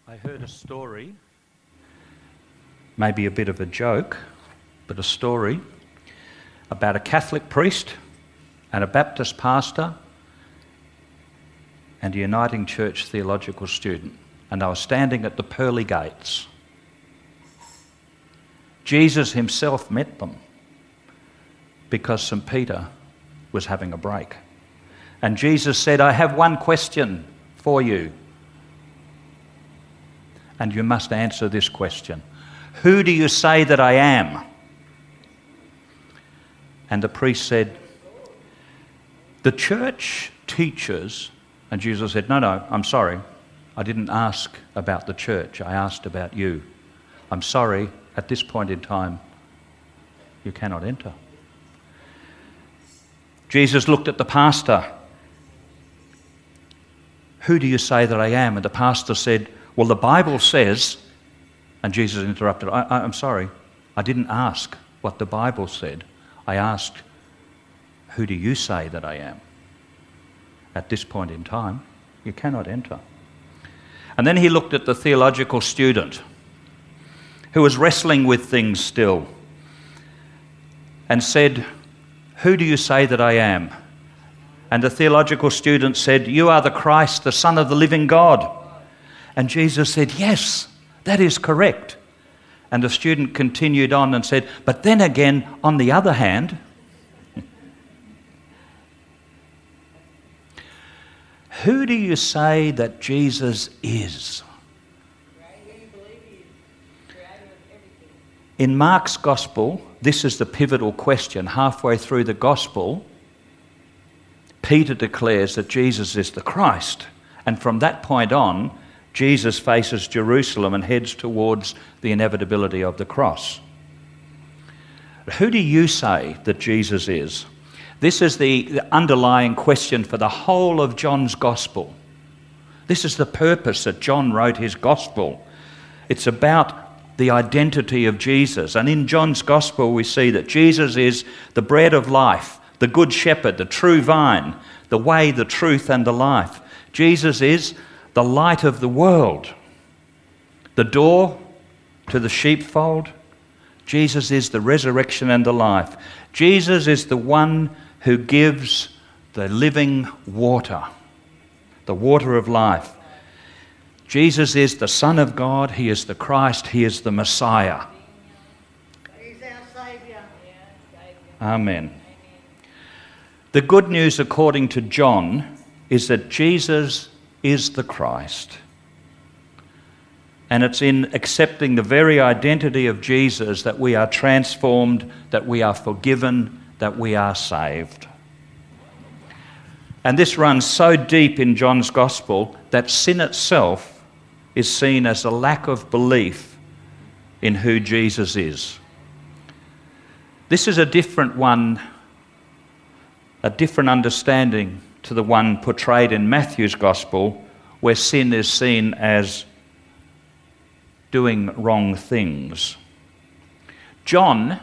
I heard a story, maybe a bit of a joke, but a story about a Catholic priest and a Baptist pastor and a Uniting Church theological student. And they were standing at the pearly gates. Jesus himself met them because St. Peter was having a break. And Jesus said, "I have one question for you. And you must answer this question. Who do you say that I am?" And the priest said, "The church teaches," and Jesus said, No, I'm sorry. I didn't ask about the church. I asked about you. I'm sorry, at this point in time, you cannot enter. Jesus looked at the pastor. "Who do you say that I am?" And the pastor said, "Well, the Bible says," and Jesus interrupted, I'm sorry, I didn't ask what the Bible said. I asked, "Who do you say that I am?" At this point in time, you cannot enter. And then he looked at the theological student who was wrestling with things still and said, "Who do you say that I am?" And the theological student said, "You are the Christ, the Son of the living God." And Jesus said, "Yes, that is correct." And the student continued on and said, "But then again, on the other hand," who do you say that Jesus is? In Mark's Gospel, this is the pivotal question. Halfway through the Gospel, Peter declares that Jesus is the Christ. And from that point on, Jesus faces Jerusalem and heads towards the inevitability of the cross. Who do you say that Jesus is? This is the underlying question for the whole of John's Gospel. This is the purpose that John wrote his Gospel. It's about the identity of Jesus. And in John's Gospel we see that Jesus is the bread of life, the good shepherd, the true vine, the way, the truth and the life. Jesus is the light of the world, the door to the sheepfold. Jesus is the resurrection and the life. Jesus is the one who gives the living water, the water of life. Jesus is the Son of God. He is the Christ. He is the Messiah. He's our Saviour. Amen. The good news according to John is that Jesus is the Christ. And it's in accepting the very identity of Jesus that we are transformed, that we are forgiven, that we are saved. And this runs so deep in John's Gospel that sin itself is seen as a lack of belief in who Jesus is. This is a different one, a different understanding to the one portrayed in Matthew's Gospel, where sin is seen as doing wrong things. John,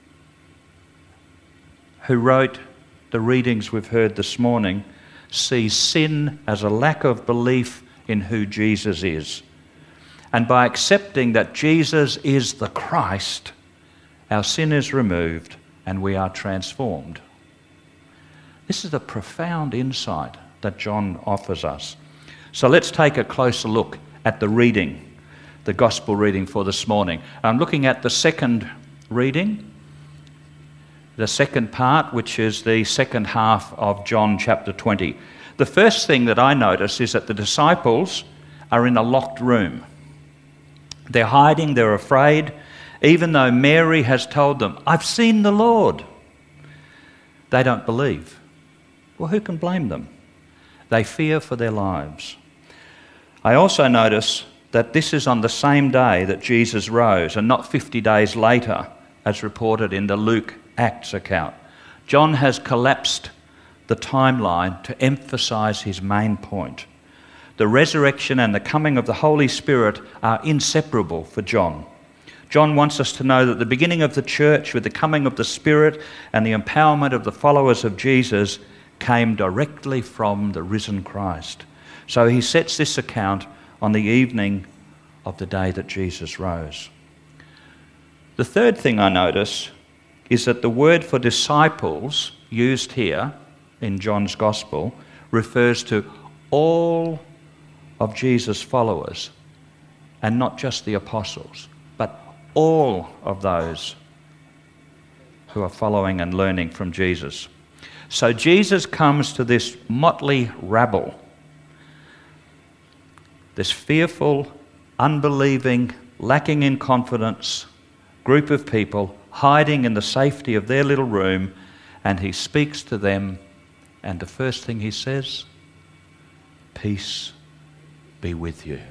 who wrote the readings we've heard this morning, sees sin as a lack of belief in who Jesus is. And by accepting that Jesus is the Christ, our sin is removed and we are transformed. This is a profound insight that John offers us. So let's take a closer look at the reading, the Gospel reading for this morning. I'm looking at the second reading, the second part, which is the second half of John chapter 20. The first thing that I notice is that the disciples are in a locked room. They're hiding, they're afraid, even though Mary has told them, "I've seen the Lord." They don't believe. Well, who can blame them? They fear for their lives. I also notice that this is on the same day that Jesus rose and not 50 days later, as reported in the Luke Acts account. John has collapsed the timeline to emphasize his main point. The resurrection and the coming of the Holy Spirit are inseparable for John. John wants us to know that the beginning of the church with the coming of the Spirit and the empowerment of the followers of Jesus came directly from the risen Christ. So he sets this account on the evening of the day that Jesus rose. The third thing I notice is that the word for disciples used here in John's Gospel refers to all of Jesus' followers, and not just the apostles, but all of those who are following and learning from Jesus. So Jesus comes to this motley rabble, this fearful, unbelieving, lacking in confidence group of people hiding in the safety of their little room, and he speaks to them, and the first thing he says, "Peace be with you."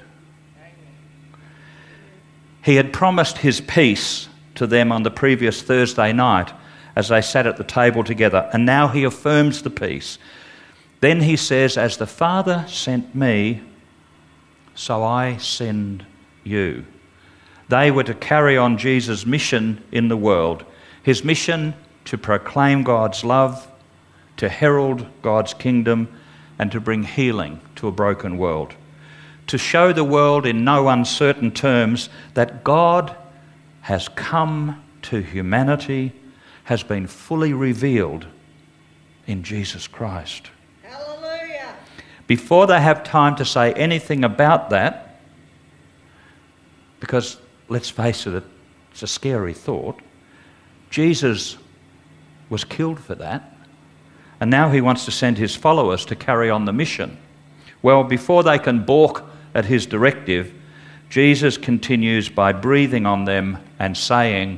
He had promised his peace to them on the previous Thursday night as they sat at the table together, and now he affirms the peace. Then he says, "As the Father sent me, so I send you." They were to carry on Jesus' mission in the world, his mission to proclaim God's love, to herald God's kingdom, and to bring healing to a broken world. To show the world in no uncertain terms that God has come to humanity, has been fully revealed in Jesus Christ. Hallelujah. Before they have time to say anything about that, because let's face it, it's a scary thought, Jesus was killed for that, and now he wants to send his followers to carry on the mission. Well, before they can balk at his directive, Jesus continues by breathing on them and saying,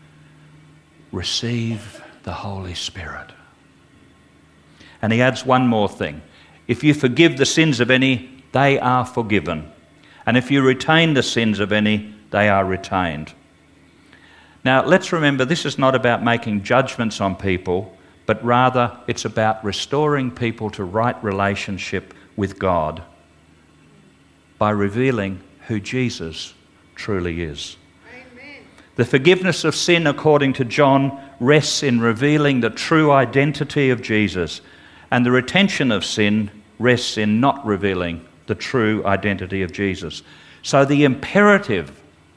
"Receive the Holy Spirit." And he adds one more thing. "If you forgive the sins of any, they are forgiven. And if you retain the sins of any, they are retained." Now, let's remember, this is not about making judgments on people, but rather it's about restoring people to right relationship with God by revealing who Jesus truly is. Amen. The forgiveness of sin, according to John, rests in revealing the true identity of Jesus, and the retention of sin rests in not revealing the true identity of Jesus. So the imperative,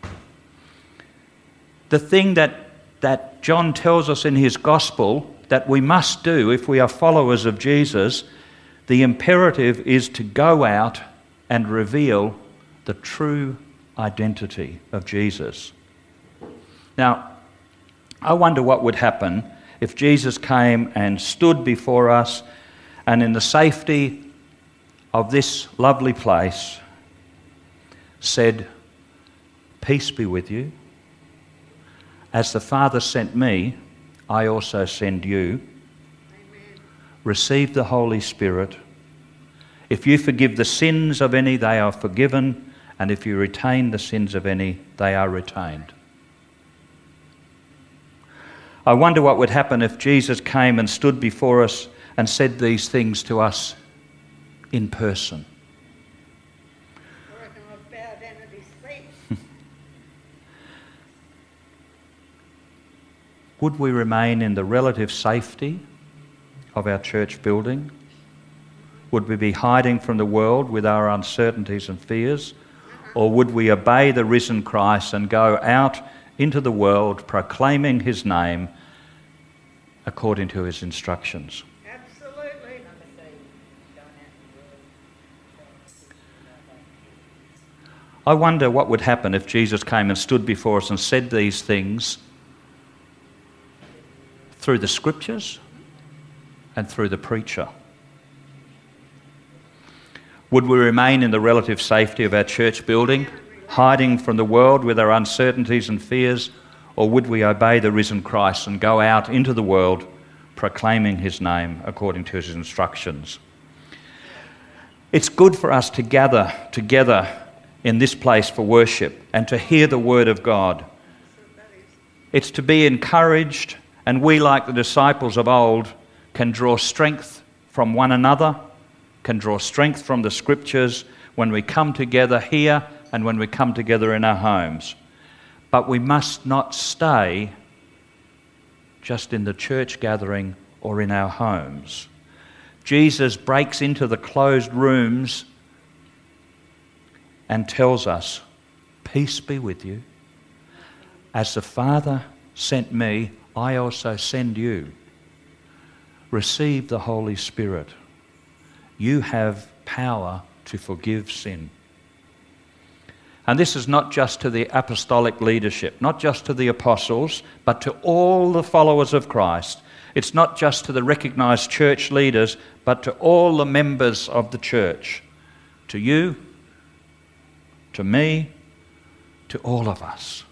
the thing that John tells us in his gospel that we must do if we are followers of Jesus, the imperative is to go out and reveal the true identity of Jesus. Now, I wonder what would happen if Jesus came and stood before us and in the safety of this lovely place said, "Peace be with you. As the Father sent me, I also send you. Amen. Receive the Holy Spirit. If you forgive the sins of any, they are forgiven, and if you retain the sins of any, they are retained." I wonder what would happen if Jesus came and stood before us and said these things to us in person. I reckon I'd bow down at his feet. Would we remain in the relative safety of our church building? Would we be hiding from the world with our uncertainties and fears? Or would we obey the risen Christ and go out into the world proclaiming his name according to his instructions? Absolutely. I wonder what would happen if Jesus came and stood before us and said these things through the scriptures and through the preacher. Would we remain in the relative safety of our church building, hiding from the world with our uncertainties and fears, or would we obey the risen Christ and go out into the world proclaiming his name according to his instructions? It's good for us to gather together in this place for worship and to hear the word of God. It's to be encouraged, and we, like the disciples of old, can draw strength from one another, can draw strength from the scriptures when we come together here and when we come together in our homes. But we must not stay just in the church gathering or in our homes. Jesus breaks into the closed rooms and tells us Peace be with you. As the Father sent me, I also send you. Receive the Holy Spirit. You have power to forgive sin. And this is not just to the apostolic leadership, not just to the apostles, but to all the followers of Christ. It's not just to the recognised church leaders, but to all the members of the church. To you, to me, to all of us.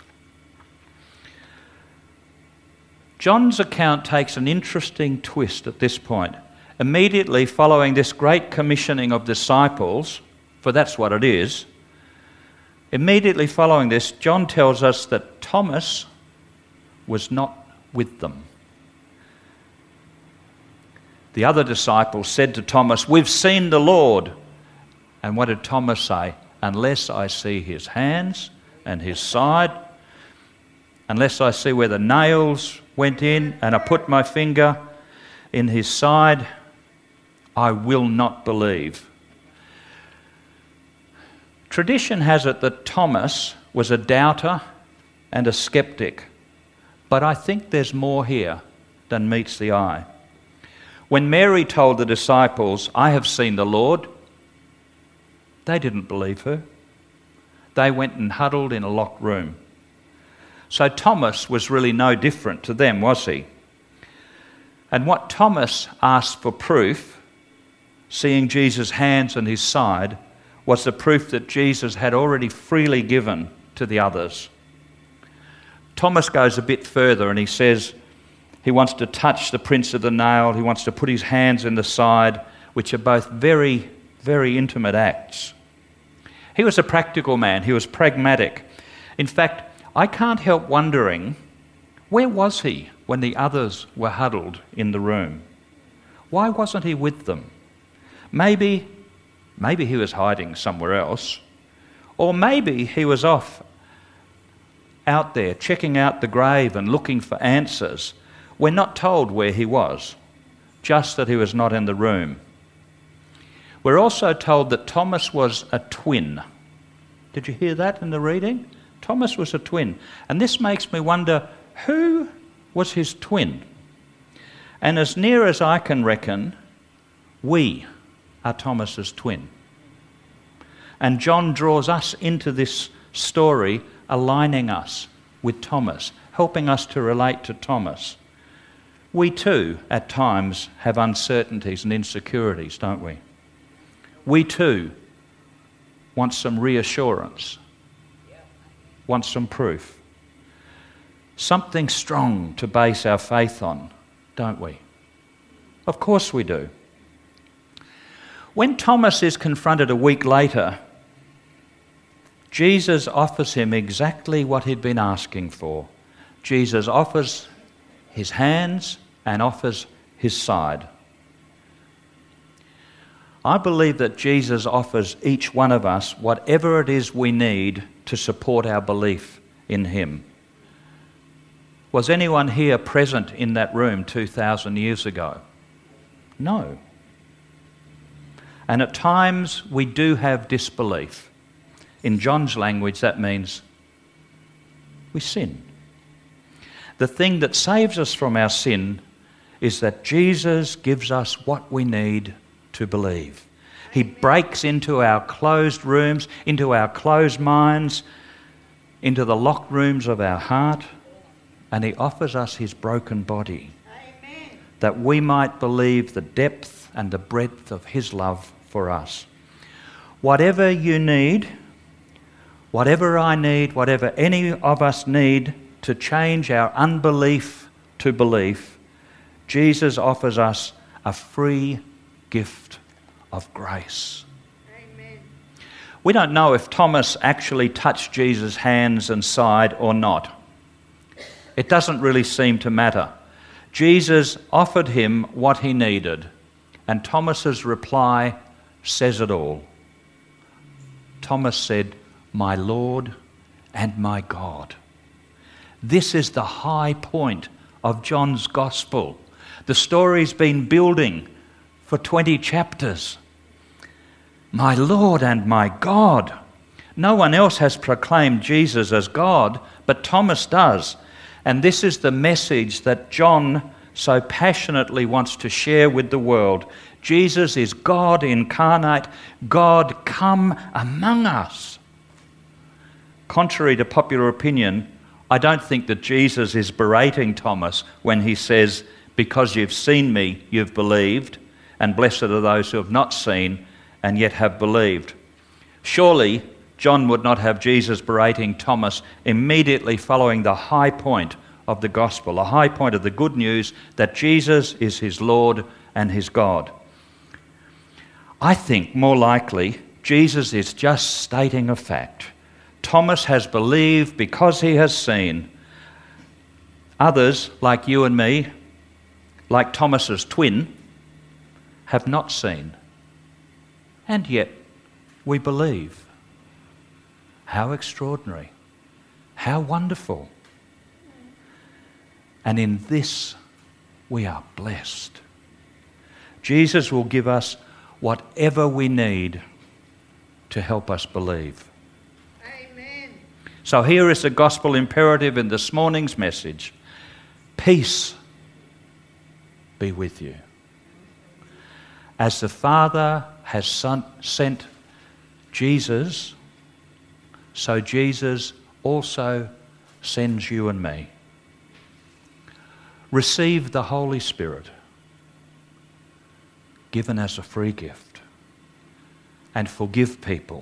John's account takes an interesting twist at this point. Immediately following this great commissioning of disciples, for that's what it is, immediately following this, John tells us that Thomas was not with them. The other disciples said to Thomas, "We've seen the Lord." And what did Thomas say? "Unless I see his hands and his side, unless I see where the nails went in and I put my finger in his side, I will not believe." Tradition has it that Thomas was a doubter and a skeptic, but I think there's more here than meets the eye. When Mary told the disciples, "I have seen the Lord," they didn't believe her. They went and huddled in a locked room. So Thomas was really no different to them, was he? And what Thomas asked for proof, seeing Jesus' hands and his side, was the proof that Jesus had already freely given to the others. Thomas goes a bit further and he says he wants to touch the prints of the nail, he wants to put his hands in the side, which are both very, very intimate acts. He was a practical man, he was pragmatic. In fact, I can't help wondering, where was he when the others were huddled in the room? Why wasn't he with them? Maybe he was hiding somewhere else. Or maybe he was off out there checking out the grave and looking for answers. We're not told where he was, just that he was not in the room. We're also told that Thomas was a twin. Did you hear that in the reading? Thomas was a twin. And this makes me wonder, who was his twin? And as near as I can reckon, we are Thomas's twin. And John draws us into this story, aligning us with Thomas, helping us to relate to Thomas. We too, at times, have uncertainties and insecurities, don't we? We too want some reassurance, want some proof, something strong to base our faith on, don't we? Of course we do. When Thomas is confronted a week later, Jesus offers him exactly what he'd been asking for. Jesus offers his hands and offers his side. I believe that Jesus offers each one of us whatever it is we need to support our belief in him. Was anyone here present in that room 2,000 years ago? No. And at times we do have disbelief. In John's language, that means we sin. The thing that saves us from our sin is that Jesus gives us what we need to believe. He breaks into our closed rooms, into our closed minds, into the locked rooms of our heart, and he offers us his broken body. Amen. That we might believe the depth and the breadth of his love for us. Whatever you need, whatever I need, whatever any of us need to change our unbelief to belief, Jesus offers us a free gift of grace. Amen. We don't know if Thomas actually touched Jesus' hands and side or not. It doesn't really seem to matter. Jesus offered him what he needed, and Thomas's reply says it all. Thomas said, "My Lord and my God." This is the high point of John's Gospel. The story's been building for 20 chapters. My Lord and my God. No one else has proclaimed Jesus as God, but Thomas does. And this is the message that John so passionately wants to share with the world. Jesus is God incarnate, God come among us. Contrary to popular opinion, I don't think that Jesus is berating Thomas when he says, "Because you've seen me, you've believed, and blessed are those who have not seen and yet have believed." Surely, John would not have Jesus berating Thomas immediately following the high point of the gospel, the high point of the good news that Jesus is his Lord and his God. I think more likely Jesus is just stating a fact. Thomas has believed because he has seen. Others, like you and me, like Thomas's twin, have not seen. And yet we believe. How extraordinary. How wonderful. And in this we are blessed. Jesus will give us whatever we need to help us believe. Amen. So here is the gospel imperative in this morning's message. Peace be with you. As the Father has sent Jesus, so Jesus also sends you and me. Receive the Holy Spirit, given as a free gift, and forgive people.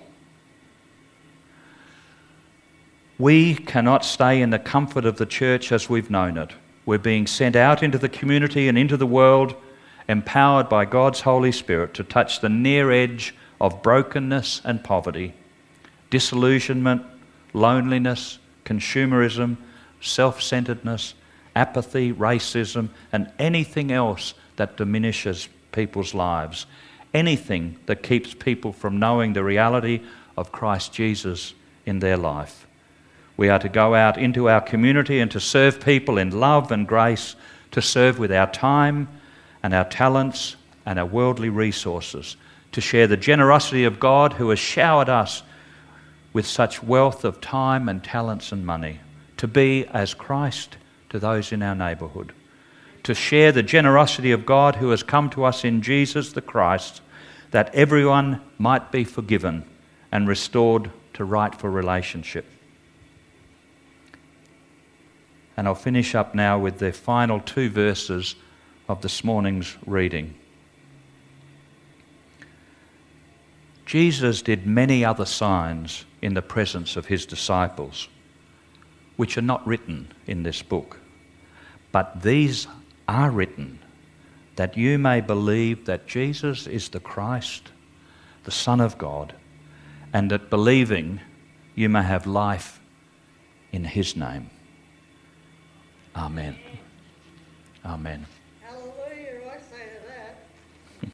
We cannot stay in the comfort of the church as we've known it. We're being sent out into the community and into the world, empowered by God's Holy Spirit to touch the near edge of brokenness and poverty, disillusionment, loneliness, consumerism, self-centeredness, apathy, racism, and anything else that diminishes people's lives, anything that keeps people from knowing the reality of Christ Jesus in their life. We are to go out into our community and to serve people in love and grace, to serve with our time and our talents and our worldly resources, to share the generosity of God who has showered us with such wealth of time and talents and money, to be as Christ to those in our neighbourhood, to share the generosity of God who has come to us in Jesus the Christ, that everyone might be forgiven and restored to rightful relationship. And I'll finish up now with the final two verses of this morning's reading. Jesus did many other signs in the presence of his disciples, which are not written in this book. But these are written, that you may believe that Jesus is the Christ, the Son of God, and that believing you may have life in his name. Amen. Amen.